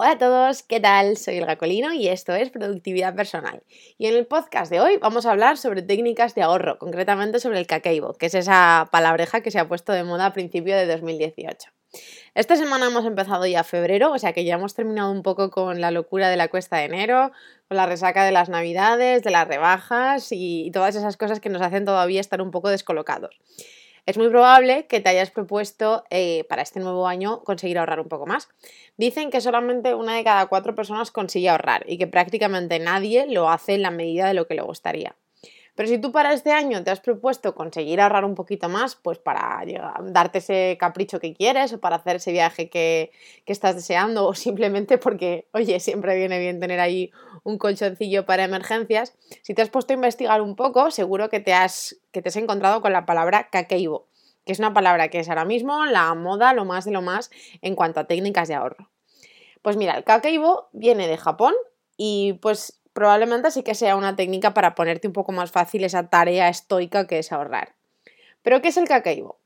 Hola a todos, ¿qué tal? Soy Olga Colino y esto es Productividad Personal. Y en el podcast de hoy vamos a hablar sobre técnicas de ahorro, concretamente sobre el Kakeibo, que es esa palabreja que se ha puesto de moda a principio de 2018. Esta semana hemos empezado ya febrero, o sea que ya hemos terminado un poco con la locura de la cuesta de enero, con la resaca de las navidades, de las rebajas y todas esas cosas que nos hacen todavía estar un poco descolocados. Es muy probable que te hayas propuesto para este nuevo año conseguir ahorrar un poco más. Dicen que solamente 1 de cada 4 personas consigue ahorrar y que prácticamente nadie lo hace en la medida de lo que le gustaría. Pero si tú para este año te has propuesto conseguir ahorrar un poquito más, pues para darte ese capricho que quieres o para hacer ese viaje que estás deseando o simplemente porque, oye, siempre viene bien tener ahí un colchoncillo para emergencias, si te has puesto a investigar un poco, seguro que te has encontrado con la palabra Kakeibo, que es una palabra que es ahora mismo la moda, lo más de lo más en cuanto a técnicas de ahorro. Pues mira, el Kakeibo viene de Japón y pues probablemente sí que sea una técnica para ponerte un poco más fácil esa tarea estoica que es ahorrar. ¿Pero qué es el Kakeibo?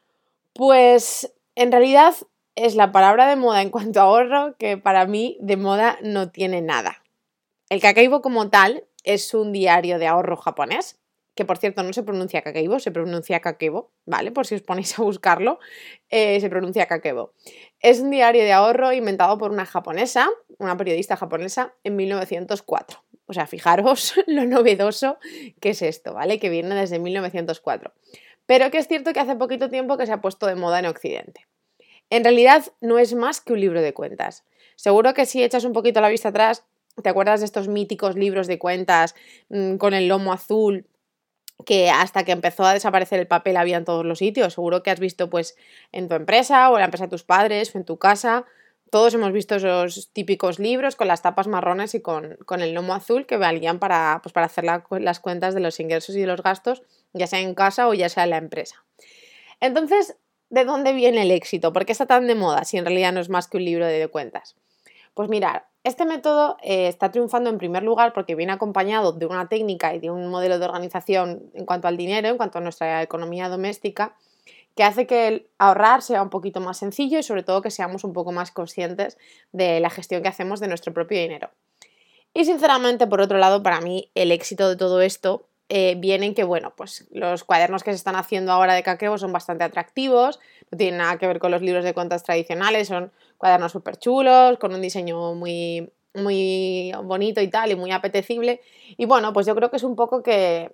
Pues en realidad es la palabra de moda en cuanto a ahorro que para mí de moda no tiene nada. El Kakeibo como tal es un diario de ahorro japonés, que por cierto no se pronuncia Kakeibo, se pronuncia Kakebo, ¿vale? Por si os ponéis a buscarlo, se pronuncia Kakebo. Es un diario de ahorro inventado por una japonesa, una periodista japonesa, en 1904. O sea, fijaros lo novedoso que es esto, ¿vale? Que viene desde 1904. Pero que es cierto que hace poquito tiempo que se ha puesto de moda en Occidente. En realidad no es más que un libro de cuentas. Seguro que si echas un poquito la vista atrás, ¿te acuerdas de estos míticos libros de cuentas con el lomo azul que hasta que empezó a desaparecer el papel había en todos los sitios? Seguro que has visto pues en tu empresa o en la empresa de tus padres o en tu casa. Todos hemos visto esos típicos libros con las tapas marrones y con el lomo azul que valían para hacer las cuentas de los ingresos y de los gastos, ya sea en casa o ya sea en la empresa. Entonces, ¿de dónde viene el éxito? ¿Por qué está tan de moda si en realidad no es más que un libro de cuentas? Pues mirad, este método está triunfando en primer lugar porque viene acompañado de una técnica y de un modelo de organización en cuanto al dinero, en cuanto a nuestra economía doméstica, que hace que el ahorrar sea un poquito más sencillo y sobre todo que seamos un poco más conscientes de la gestión que hacemos de nuestro propio dinero. Y sinceramente, por otro lado, para mí el éxito de todo esto viene en que, bueno, pues los cuadernos que se están haciendo ahora de Kakeibo son bastante atractivos, no tienen nada que ver con los libros de cuentas tradicionales, son cuadernos súper chulos, con un diseño muy, muy bonito y tal, y muy apetecible. Y bueno, pues yo creo que es un poco que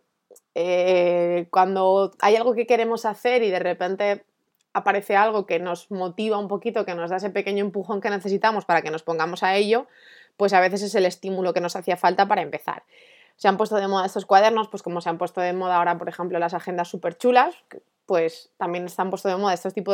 cuando hay algo que queremos hacer y de repente aparece algo que nos motiva un poquito, que nos da ese pequeño empujón que necesitamos para que nos pongamos a ello, pues a veces es el estímulo que nos hacía falta para empezar. Se han puesto de moda estos cuadernos, pues como se han puesto de moda ahora, por ejemplo, las agendas súper chulas, pues también se han puesto de moda este tipo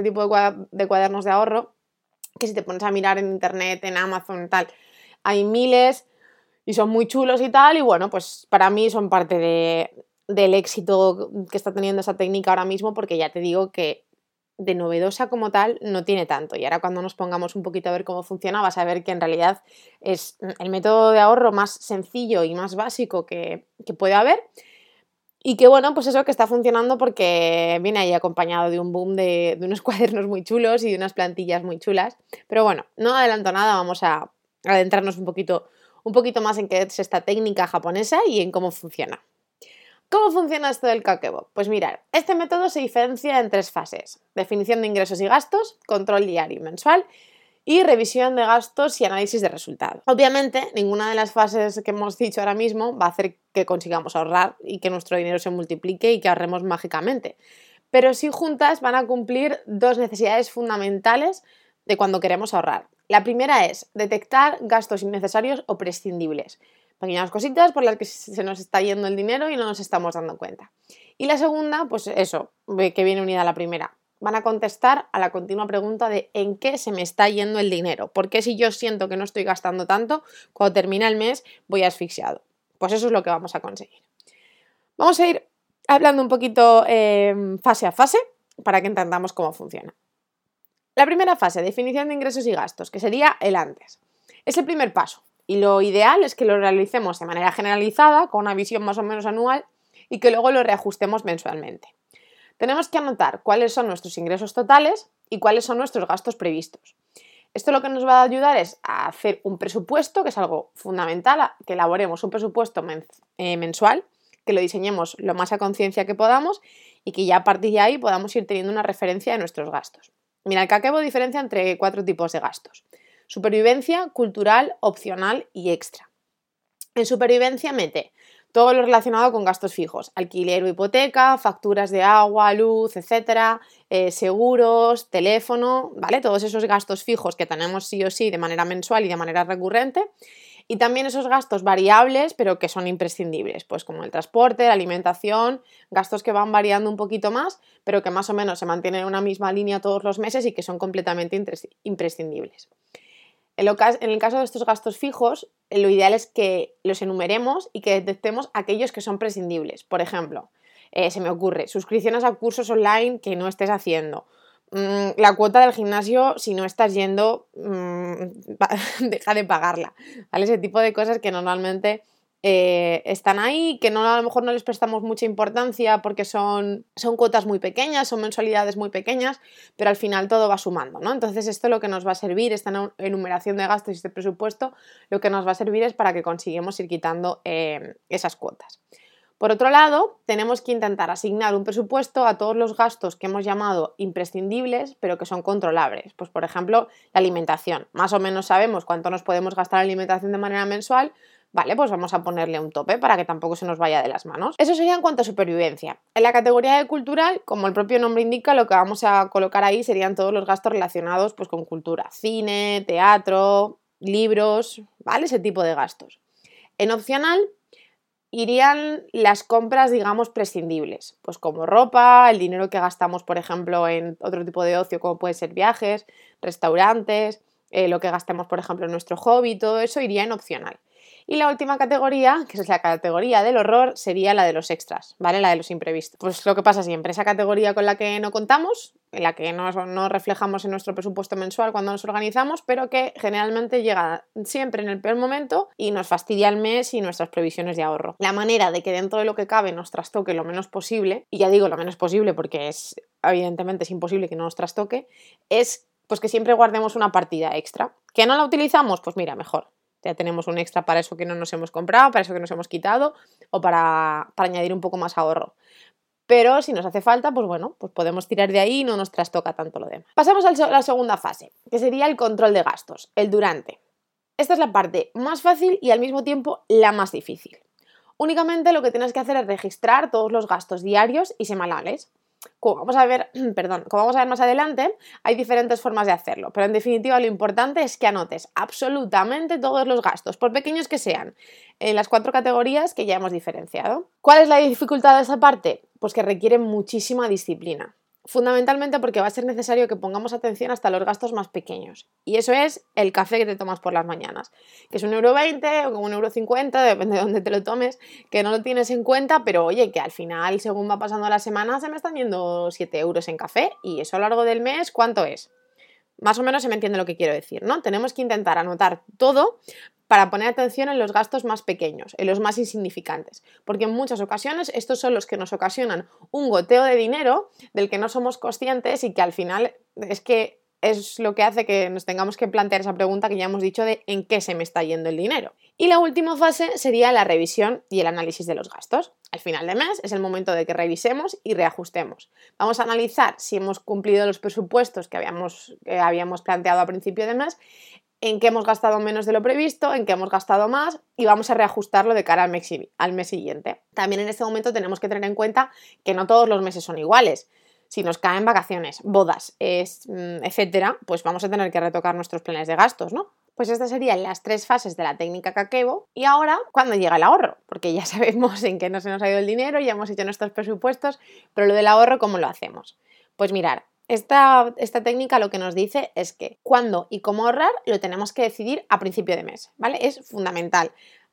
de cuadernos de ahorro, que si te pones a mirar en internet, en Amazon y tal, hay miles y son muy chulos y tal, y bueno, pues para mí son parte del éxito que está teniendo esa técnica ahora mismo, porque ya te digo que de novedosa como tal no tiene tanto. Y ahora cuando nos pongamos un poquito a ver cómo funciona, vas a ver que en realidad es el método de ahorro más sencillo y más básico que puede haber. Y que bueno, pues eso que está funcionando porque viene ahí acompañado de un boom de unos cuadernos muy chulos y de unas plantillas muy chulas. Pero bueno, no adelanto nada, vamos a adentrarnos un poquito más en qué es esta técnica japonesa y en cómo funciona. ¿Cómo funciona esto del Kakeibo? Pues mirad, este método se diferencia en 3 fases: definición de ingresos y gastos, control diario y mensual y revisión de gastos y análisis de resultados. Obviamente, ninguna de las fases que hemos dicho ahora mismo va a hacer que consigamos ahorrar y que nuestro dinero se multiplique y que ahorremos mágicamente, pero sí juntas van a cumplir 2 necesidades fundamentales de cuando queremos ahorrar. La primera es detectar gastos innecesarios o prescindibles, pequeñas cositas por las que se nos está yendo el dinero y no nos estamos dando cuenta. Y la segunda, pues eso, que viene unida a la primera. Van a contestar a la continua pregunta de ¿en qué se me está yendo el dinero? ¿Por qué si yo siento que no estoy gastando tanto, cuando termina el mes voy asfixiado? Pues eso es lo que vamos a conseguir. Vamos a ir hablando un poquito fase a fase para que entendamos cómo funciona. La primera fase, definición de ingresos y gastos, que sería el antes. Es el primer paso. Y lo ideal es que lo realicemos de manera generalizada, con una visión más o menos anual, y que luego lo reajustemos mensualmente. Tenemos que anotar cuáles son nuestros ingresos totales y cuáles son nuestros gastos previstos. Esto lo que nos va a ayudar es a hacer un presupuesto, que es algo fundamental, que elaboremos un presupuesto mensual, que lo diseñemos lo más a conciencia que podamos y que ya a partir de ahí podamos ir teniendo una referencia de nuestros gastos. Mira, el Kakebo diferencia entre 4 tipos de gastos: supervivencia, cultural, opcional y extra. En supervivencia mete todo lo relacionado con gastos fijos: alquiler o hipoteca, facturas de agua, luz, etcétera, seguros, teléfono, ¿vale? Todos esos gastos fijos que tenemos sí o sí de manera mensual y de manera recurrente. Y también esos gastos variables, pero que son imprescindibles, pues como el transporte, la alimentación, gastos que van variando un poquito más, pero que más o menos se mantienen en una misma línea todos los meses y que son completamente imprescindibles. En el caso de estos gastos fijos, lo ideal es que los enumeremos y que detectemos aquellos que son prescindibles. Por ejemplo, se me ocurre, suscripciones a cursos online que no estés haciendo, la cuota del gimnasio, si no estás yendo, deja de pagarla, ¿vale? Ese tipo de cosas que normalmente están ahí, que a lo mejor no les prestamos mucha importancia porque son cuotas muy pequeñas, son mensualidades muy pequeñas, pero al final todo va sumando, ¿no? Entonces esto lo que nos va a servir, esta enumeración de gastos y este presupuesto, lo que nos va a servir es para que consigamos ir quitando esas cuotas. Por otro lado, tenemos que intentar asignar un presupuesto a todos los gastos que hemos llamado imprescindibles, pero que son controlables. Pues, por ejemplo, la alimentación. Más o menos sabemos cuánto nos podemos gastar en alimentación de manera mensual. Vale, pues vamos a ponerle un tope para que tampoco se nos vaya de las manos. Eso sería en cuanto a supervivencia. En la categoría de cultural, como el propio nombre indica, lo que vamos a colocar ahí serían todos los gastos relacionados pues, con cultura. Cine, teatro, libros, ¿vale? Ese tipo de gastos. En opcional irían las compras, digamos, prescindibles, pues como ropa, el dinero que gastamos, por ejemplo, en otro tipo de ocio, como pueden ser viajes, restaurantes, lo que gastemos, por ejemplo, en nuestro hobby, todo eso iría en opcional. Y la última categoría, que es la categoría del horror, sería la de los extras, ¿vale? La de los imprevistos. Pues lo que pasa siempre, esa categoría con la que no contamos, en la que no reflejamos en nuestro presupuesto mensual cuando nos organizamos, pero que generalmente llega siempre en el peor momento y nos fastidia el mes y nuestras previsiones de ahorro. La manera de que dentro de lo que cabe nos trastoque lo menos posible, y ya digo lo menos posible porque evidentemente es imposible que no nos trastoque, es pues que siempre guardemos una partida extra. ¿Que no la utilizamos? Pues mira, mejor. Ya tenemos un extra para eso que no nos hemos comprado, para eso que nos hemos quitado o para añadir un poco más ahorro. Pero si nos hace falta, pues bueno, pues podemos tirar de ahí y no nos trastoca tanto lo demás. Pasamos a la segunda fase, que sería el control de gastos, el durante. Esta es la parte más fácil y al mismo tiempo la más difícil. Únicamente lo que tienes que hacer es registrar todos los gastos diarios y semanales. Como vamos a ver más adelante, hay diferentes formas de hacerlo, pero en definitiva lo importante es que anotes absolutamente todos los gastos, por pequeños que sean, en las 4 categorías que ya hemos diferenciado. ¿Cuál es la dificultad de esta parte? Pues que requiere muchísima disciplina. Fundamentalmente porque va a ser necesario que pongamos atención hasta los gastos más pequeños. Y eso es el café que te tomas por las mañanas, que es 1,20 € o 1,50 €, depende de dónde te lo tomes, que no lo tienes en cuenta, pero oye, que al final, según va pasando la semana, se me están yendo 7 € en café. Y eso a lo largo del mes, ¿cuánto es? Más o menos se me entiende lo que quiero decir, ¿no? Tenemos que intentar anotar todo para poner atención en los gastos más pequeños, en los más insignificantes, porque en muchas ocasiones estos son los que nos ocasionan un goteo de dinero del que no somos conscientes y que al final es lo que hace que nos tengamos que plantear esa pregunta que ya hemos dicho de ¿en qué se me está yendo el dinero? Y la última fase sería la revisión y el análisis de los gastos. Al final de mes es el momento de que revisemos y reajustemos. Vamos a analizar si hemos cumplido los presupuestos que habíamos planteado a principio de mes, en qué hemos gastado menos de lo previsto, en qué hemos gastado más y vamos a reajustarlo de cara al mes siguiente. También en este momento tenemos que tener en cuenta que no todos los meses son iguales. Si nos caen vacaciones, bodas, etcétera, pues vamos a tener que retocar nuestros planes de gastos, ¿no? Pues estas serían las 3 fases de la técnica Kakebo. Y ahora, ¿cuándo llega el ahorro? Porque ya sabemos en qué no se nos ha ido el dinero, ya hemos hecho nuestros presupuestos, pero lo del ahorro, ¿cómo lo hacemos? Pues mirar, esta técnica lo que nos dice es que cuándo y cómo ahorrar lo tenemos que decidir a principio de mes, ¿vale? Es fundamental.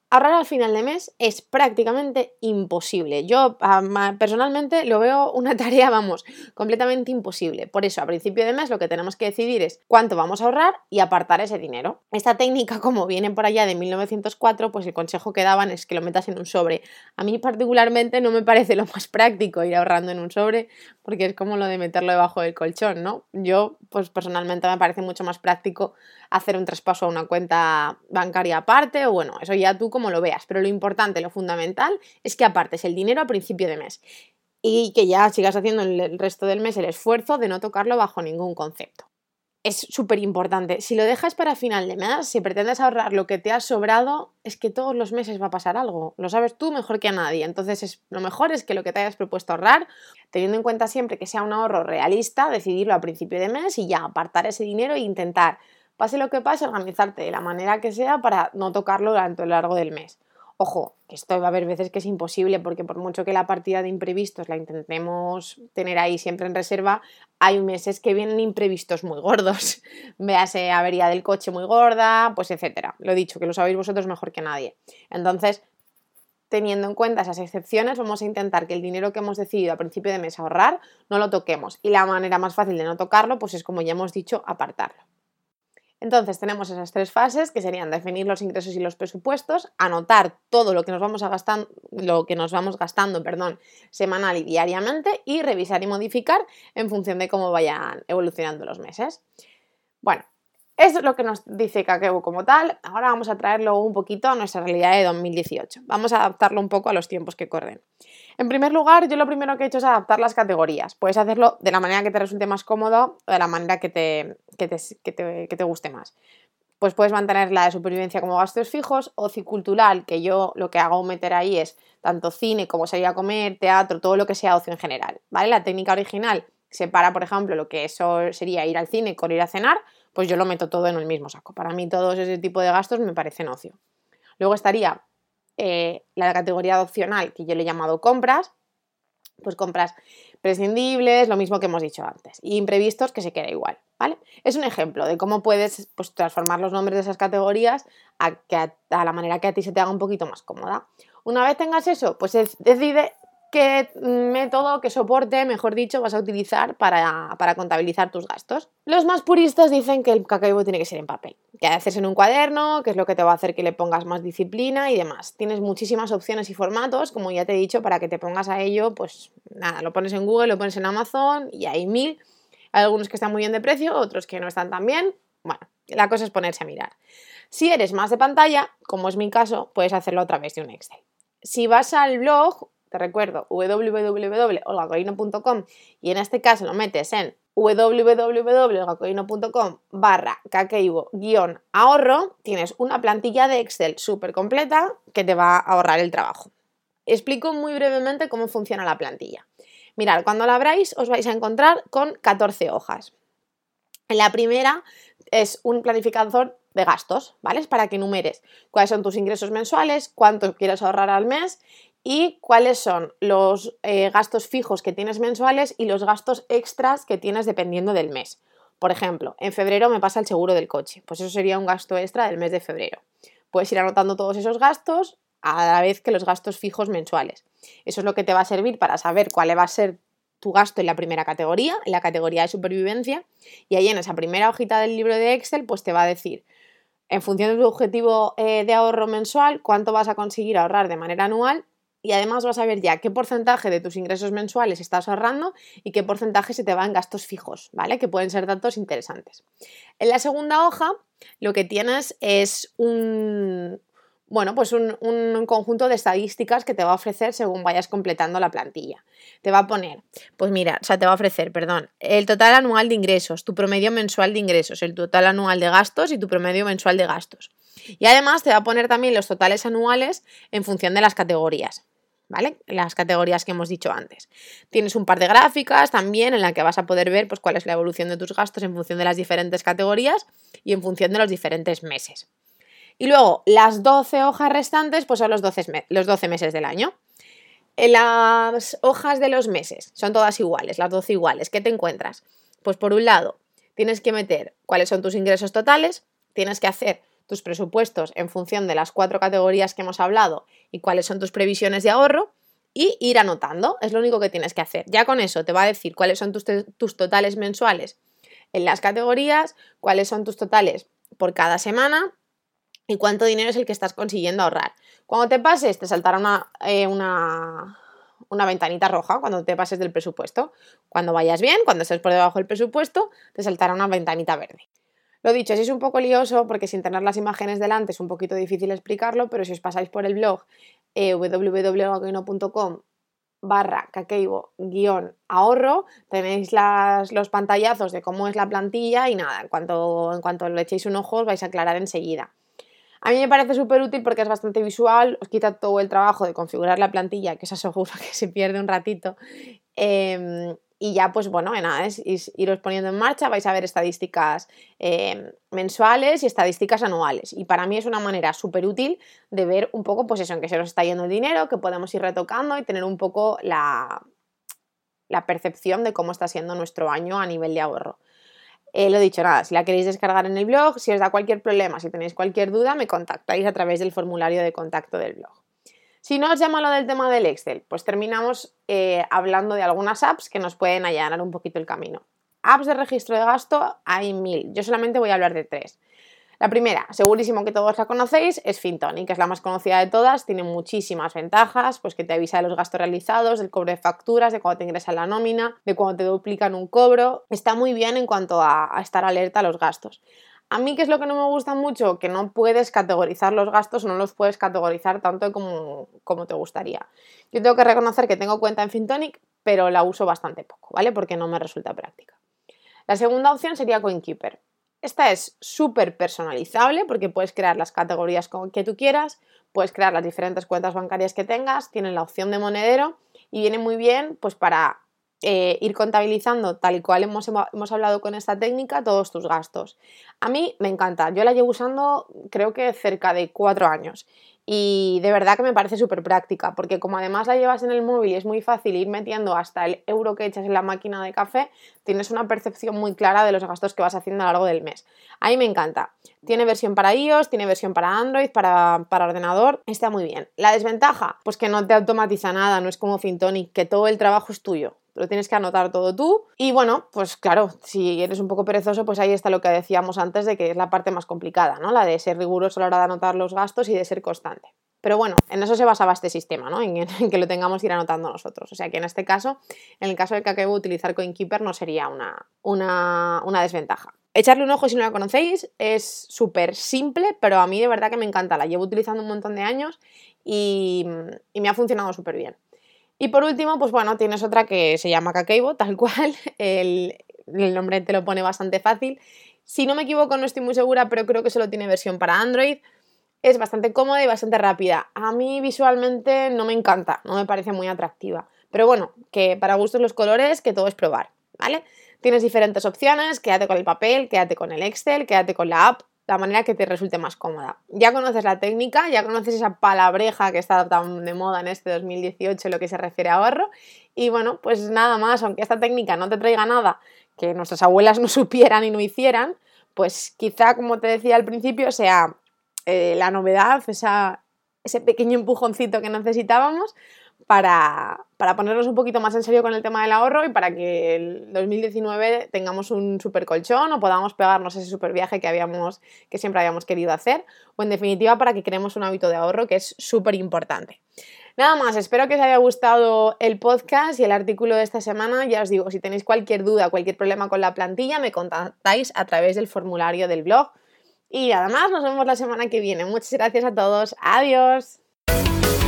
Ahorrar al final de mes es prácticamente imposible. Yo personalmente lo veo una tarea, completamente imposible. Por eso, a principio de mes lo que tenemos que decidir es cuánto vamos a ahorrar y apartar ese dinero. Esta técnica, como viene por allá de 1904, pues el consejo que daban es que lo metas en un sobre. A mí particularmente no me parece lo más práctico ir ahorrando en un sobre, porque es como lo de meterlo debajo del colchón, ¿no? Yo, pues personalmente me parece mucho más práctico hacer un traspaso a una cuenta bancaria aparte, o bueno, eso ya tú como lo veas, pero lo importante, lo fundamental es que apartes el dinero a principio de mes y que ya sigas haciendo el resto del mes el esfuerzo de no tocarlo bajo ningún concepto. Es súper importante. Si lo dejas para final de mes, si pretendes ahorrar lo que te ha sobrado, es que todos los meses va a pasar algo. Lo sabes tú mejor que a nadie. Entonces, lo mejor es que lo que te hayas propuesto ahorrar, teniendo en cuenta siempre que sea un ahorro realista, decidirlo a principio de mes y ya apartar ese dinero e intentar, pase lo que pase, organizarte de la manera que sea para no tocarlo durante lo largo del mes. Ojo, que esto va a haber veces que es imposible porque por mucho que la partida de imprevistos la intentemos tener ahí siempre en reserva, hay meses que vienen imprevistos muy gordos. Véase avería del coche muy gorda, pues etcétera. Lo he dicho, que lo sabéis vosotros mejor que nadie. Entonces, teniendo en cuenta esas excepciones, vamos a intentar que el dinero que hemos decidido a principio de mes ahorrar no lo toquemos. Y la manera más fácil de no tocarlo, pues es como ya hemos dicho, apartarlo. Entonces tenemos esas tres fases que serían definir los ingresos y los presupuestos, anotar todo lo que nos vamos gastando, semanal y diariamente y revisar y modificar en función de cómo vayan evolucionando los meses. Bueno, eso es lo que nos dice Kakao como tal. Ahora vamos a traerlo un poquito a nuestra realidad de 2018. Vamos a adaptarlo un poco a los tiempos que corren. En primer lugar, yo lo primero que he hecho es adaptar las categorías. Puedes hacerlo de la manera que te resulte más cómodo o de la manera que te guste más. Pues puedes mantener la de supervivencia como gastos fijos, ocio cultural, que yo lo que hago meter ahí es tanto cine como salir a comer, teatro, todo lo que sea ocio en general, ¿vale? La técnica original separa, por ejemplo, lo que eso sería ir al cine con ir a cenar, pues yo lo meto todo en el mismo saco. Para mí todos ese tipo de gastos me parecen ocio. Luego estaría la categoría de opcional, que yo le he llamado compras, pues compras prescindibles, lo mismo que hemos dicho antes, y imprevistos que se queda igual, ¿vale? Es un ejemplo de cómo puedes pues, transformar los nombres de esas categorías a la manera que a ti se te haga un poquito más cómoda. Una vez tengas eso, pues decide qué método, qué soporte, mejor dicho, vas a utilizar para contabilizar tus gastos. Los más puristas dicen que el Kakao tiene que ser en papel, que haces en un cuaderno, que es lo que te va a hacer que le pongas más disciplina y demás. Tienes muchísimas opciones y formatos, como ya te he dicho, para que te pongas a ello, pues nada, lo pones en Google, lo pones en Amazon y hay 1000. Hay algunos que están muy bien de precio, otros que no están tan bien. Bueno, la cosa es ponerse a mirar. Si eres más de pantalla, como es mi caso, puedes hacerlo a través de un Excel. Si vas al blog, te recuerdo, www.olgacoino.com y en este caso lo metes en www.gacoino.com/kakeibo-ahorro, tienes una plantilla de Excel súper completa que te va a ahorrar el trabajo. Explico muy brevemente cómo funciona la plantilla. Mirad, cuando la abráis os vais a encontrar con 14 hojas. La primera es un planificador de gastos, ¿vale? Es para que enumeres cuáles son tus ingresos mensuales, cuánto quieres ahorrar al mes y cuáles son los gastos fijos que tienes mensuales y los gastos extras que tienes dependiendo del mes. Por ejemplo, en febrero me pasa el seguro del coche, pues eso sería un gasto extra del mes de febrero. Puedes ir anotando todos esos gastos a la vez que los gastos fijos mensuales. Eso es lo que te va a servir para saber cuál va a ser tu gasto en la primera categoría, en la categoría de supervivencia, y ahí en esa primera hojita del libro de Excel pues te va a decir, en función de tu objetivo de ahorro mensual, cuánto vas a conseguir ahorrar de manera anual y además vas a ver ya qué porcentaje de tus ingresos mensuales estás ahorrando y qué porcentaje se te va en gastos fijos, ¿vale? Que pueden ser datos interesantes. En la segunda hoja lo que tienes es un conjunto de estadísticas que te va a ofrecer según vayas completando la plantilla. Te va a poner, te va a ofrecer, el total anual de ingresos, tu promedio mensual de ingresos, el total anual de gastos y tu promedio mensual de gastos. Y además te va a poner también los totales anuales en función de las categorías, ¿vale? Las categorías que hemos dicho antes. Tienes un par de gráficas también en la que vas a poder ver pues, cuál es la evolución de tus gastos en función de las diferentes categorías y en función de los diferentes meses. Y luego, las 12 hojas restantes pues son los 12 meses del año. Las hojas de los meses son todas iguales, las 12 iguales. ¿Qué te encuentras? Pues por un lado, tienes que meter cuáles son tus ingresos totales, tienes que hacer tus presupuestos en función de las 4 categorías que hemos hablado y cuáles son tus previsiones de ahorro y ir anotando, es lo único que tienes que hacer. Ya con eso te va a decir cuáles son tus totales mensuales en las categorías, cuáles son tus totales por cada semana y cuánto dinero es el que estás consiguiendo ahorrar. Cuando te pases, te saltará una ventanita roja cuando te pases del presupuesto. Cuando vayas bien, cuando estés por debajo del presupuesto, te saltará una ventanita verde. Lo dicho, sí es un poco lioso porque sin tener las imágenes delante es un poquito difícil explicarlo, pero si os pasáis por el blog www.kakeibo.com/ahorro tenéis los pantallazos de cómo es la plantilla y nada, en cuanto le echéis un ojo os vais a aclarar enseguida. A mí me parece súper útil porque es bastante visual, os quita todo el trabajo de configurar la plantilla, que os aseguro que se pierde un ratito, y ya pues bueno, nada, es iros poniendo en marcha, vais a ver estadísticas mensuales y estadísticas anuales, y para mí es una manera súper útil de ver un poco pues eso, en qué se nos está yendo el dinero, que podemos ir retocando y tener un poco la percepción de cómo está siendo nuestro año a nivel de ahorro. Lo dicho, nada, si la queréis descargar en el blog, si os da cualquier problema, si tenéis cualquier duda, me contactáis a través del formulario de contacto del blog. Si no os llama lo del tema del Excel, pues terminamos hablando de algunas apps que nos pueden allanar un poquito el camino. Apps de registro de gasto hay 1000, yo solamente voy a hablar de 3. La primera, segurísimo que todos la conocéis, es FinTonic, que es la más conocida de todas, tiene muchísimas ventajas, pues que te avisa de los gastos realizados, del cobro de facturas, de cuando te ingresa la nómina, de cuando te duplican un cobro. Está muy bien en cuanto a estar alerta a los gastos. A mí, ¿qué es lo que no me gusta mucho? Que no puedes categorizar los gastos o no los puedes categorizar tanto como te gustaría. Yo tengo que reconocer que tengo cuenta en FinTonic, pero la uso bastante poco, ¿vale? Porque no me resulta práctica. La segunda opción sería CoinKeeper. Esta es súper personalizable porque puedes crear las categorías que tú quieras, puedes crear las diferentes cuentas bancarias que tengas, tienen la opción de monedero y viene muy bien pues para ir contabilizando tal y cual hemos hablado con esta técnica todos tus gastos. A mí me encanta, yo la llevo usando creo que cerca de 4 años y de verdad que me parece súper práctica porque como además la llevas en el móvil y es muy fácil ir metiendo hasta el euro que echas en la máquina de café, tienes una percepción muy clara de los gastos que vas haciendo a lo largo del mes. A mí me encanta. Tiene versión para iOS, tiene versión para Android, para ordenador, está muy bien. La desventaja, pues que no te automatiza nada, no es como FinTonic, que todo el trabajo es tuyo. Lo tienes que anotar todo tú y bueno, pues claro, si eres un poco perezoso, pues ahí está lo que decíamos antes de que es la parte más complicada, ¿no? La de ser riguroso a la hora de anotar los gastos y de ser constante. Pero bueno, en eso se basaba este sistema, ¿no? En que lo tengamos que ir anotando nosotros. O sea que en este caso, en el caso de Kakeibo, utilizar CoinKeeper no sería una desventaja. Echarle un ojo si no la conocéis, es súper simple, pero a mí de verdad que me encanta. La llevo utilizando un montón de años y me ha funcionado súper bien. Y por último, pues bueno, tienes otra que se llama Kakeibo, tal cual, el nombre te lo pone bastante fácil. Si no me equivoco, no estoy muy segura, pero creo que solo tiene versión para Android. Es bastante cómoda y bastante rápida. A mí visualmente no me encanta, no me parece muy atractiva. Pero bueno, que para gustos los colores, que todo es probar, ¿vale? Tienes diferentes opciones, quédate con el papel, quédate con el Excel, quédate con la app, la manera que te resulte más cómoda. Ya conoces la técnica, ya conoces esa palabreja que está tan de moda en este 2018 en lo que se refiere a ahorro. Y bueno, pues nada más, aunque esta técnica no te traiga nada que nuestras abuelas no supieran y no hicieran, pues quizá, como te decía al principio, sea la novedad, ese pequeño empujoncito que necesitábamos para ponernos un poquito más en serio con el tema del ahorro y para que el 2019 tengamos un super colchón o podamos pegarnos ese super viaje que siempre habíamos querido hacer, o en definitiva para que creemos un hábito de ahorro que es súper importante. Nada más, espero que os haya gustado el podcast y el artículo de esta semana. Ya os digo, si tenéis cualquier duda, cualquier problema con la plantilla, me contactáis a través del formulario del blog. Y nada más, nos vemos la semana que viene. Muchas gracias a todos. Adiós.